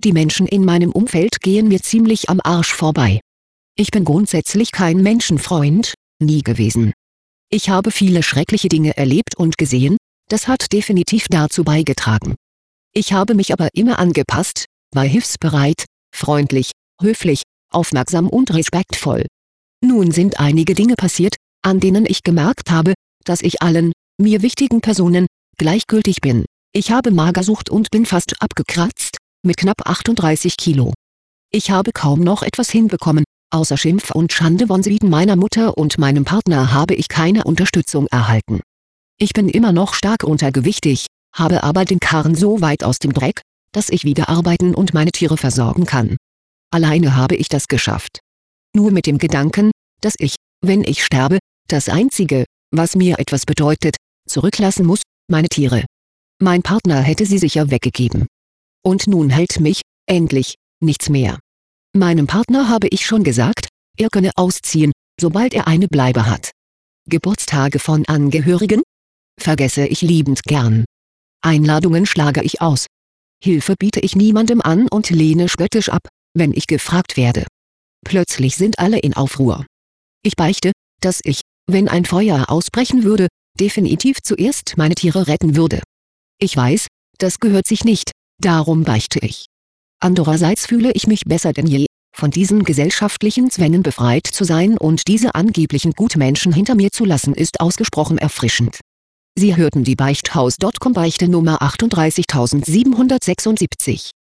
Die Menschen in meinem Umfeld gehen mir ziemlich am Arsch vorbei. Ich bin grundsätzlich kein Menschenfreund, nie gewesen. Ich habe viele schreckliche Dinge erlebt und gesehen, das hat definitiv dazu beigetragen. Ich habe mich aber immer angepasst, war hilfsbereit, freundlich, höflich, aufmerksam und respektvoll. Nun sind einige Dinge passiert, an denen ich gemerkt habe, dass ich allen, mir wichtigen Personen, gleichgültig bin. Ich habe Magersucht und bin fast abgekratzt, mit knapp 38 Kilo. Ich habe kaum noch etwas hinbekommen, außer Schimpf und Schande von Seiten meiner Mutter und meinem Partner habe ich keine Unterstützung erhalten. Ich bin immer noch stark untergewichtig, habe aber den Karren so weit aus dem Dreck, dass ich wieder arbeiten und meine Tiere versorgen kann. Alleine habe ich das geschafft. Nur mit dem Gedanken, dass ich, wenn ich sterbe, das Einzige, was mir etwas bedeutet, zurücklassen muss, meine Tiere. Mein Partner hätte sie sicher weggegeben. Und nun hält mich, endlich, nichts mehr. Meinem Partner habe ich schon gesagt, er könne ausziehen, sobald er eine Bleibe hat. Geburtstage von Angehörigen? Vergesse ich liebend gern. Einladungen schlage ich aus. Hilfe biete ich niemandem an und lehne spöttisch ab, wenn ich gefragt werde. Plötzlich sind alle in Aufruhr. Ich beichte, dass ich, wenn ein Feuer ausbrechen würde, definitiv zuerst meine Tiere retten würde. Ich weiß, das gehört sich nicht, darum beichte ich. Andererseits fühle ich mich besser denn je, von diesen gesellschaftlichen Zwängen befreit zu sein und diese angeblichen Gutmenschen hinter mir zu lassen ist ausgesprochen erfrischend. Sie hörten die Beichthaus.com Beichte Nummer 38776.